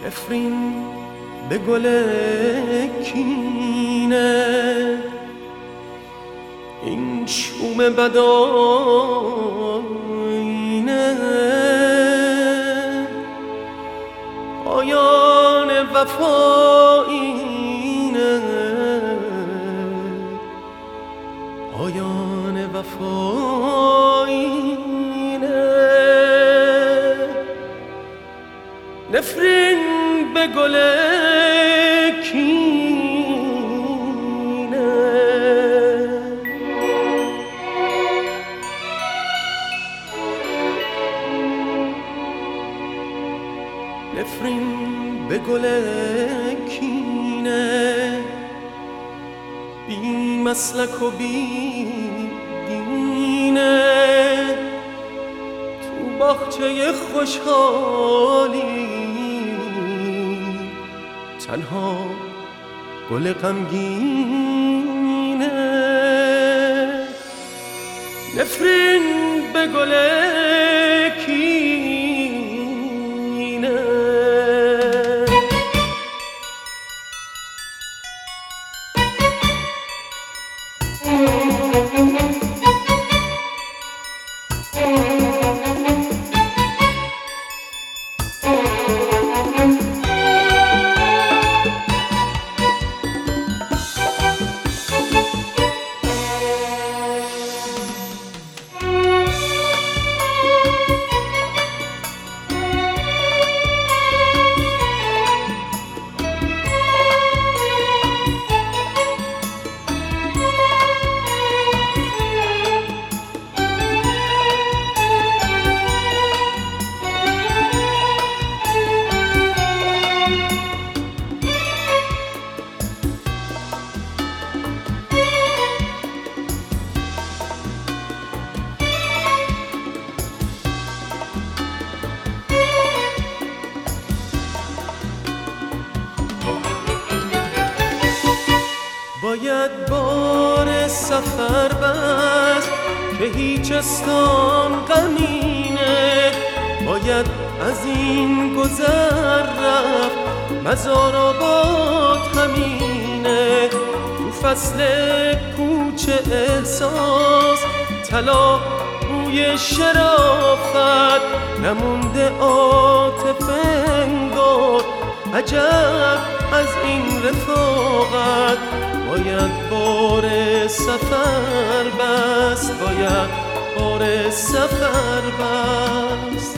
نفرین به گل کینه، این شوم بدآینه پایان وفا اینه، پایان وفا اینه. نفرین به گل کینه. نفرین به گل کینه، بی مسلک و بی دینه، تو باغچه خوشحالی تنها گل غمگینه. نفرین به گل کینه. باید بار سفر بست که هیچ استان غمینه، باید از این گذر رفت مزار آباد همینه. تو فصل کوچه احساس طلا بوی شرافت، نمونده عاطفه انگار عجب از این رفاقت. باید بار سفر بست، باید بار سفر بست.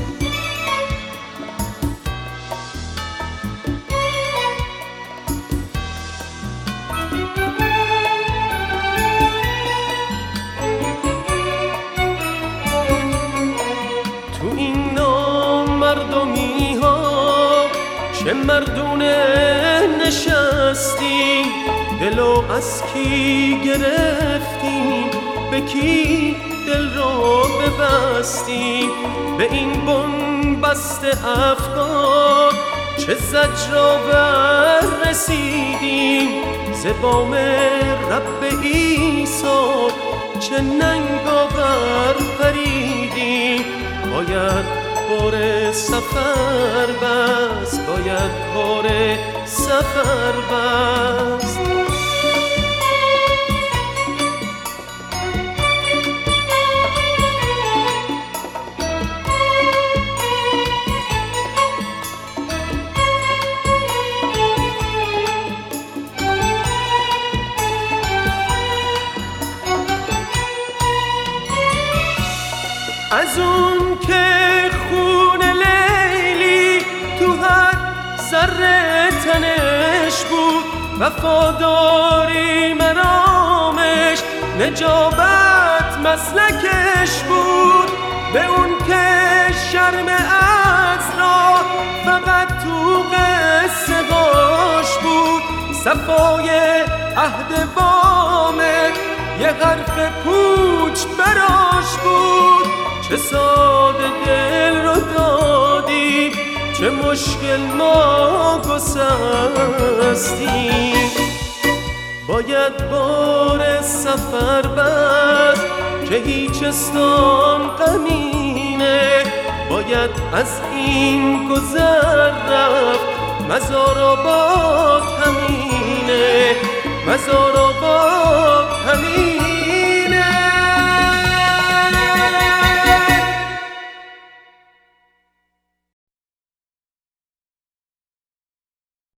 تو این نامردمی ها چه مردونه نشستیم، دلو از کی گرفتیم، به کی دل رو ببستیم. به این بنبست افکار چه زجرآور رسیدیم، ز بام رب عیسی چه ننگاور پریدیم. باید بار سفر بست، باید بار سفر بست. از اون که خون لیلی تو هر ذره تنش بود، وفاداری مرامش نجابت مسلکش بود. به اون که شرم عذرا فقط تو قصه هاش بود، صفای عهد وامق یه حرف پوچ براش بود. چه ساده دل رو دادی، چه مشکل ما گسستیم. باید بار سفر بست که هیچ استان غمینه، باید از این گذر رفت مزار آباد همینه، مزار آباد همینه.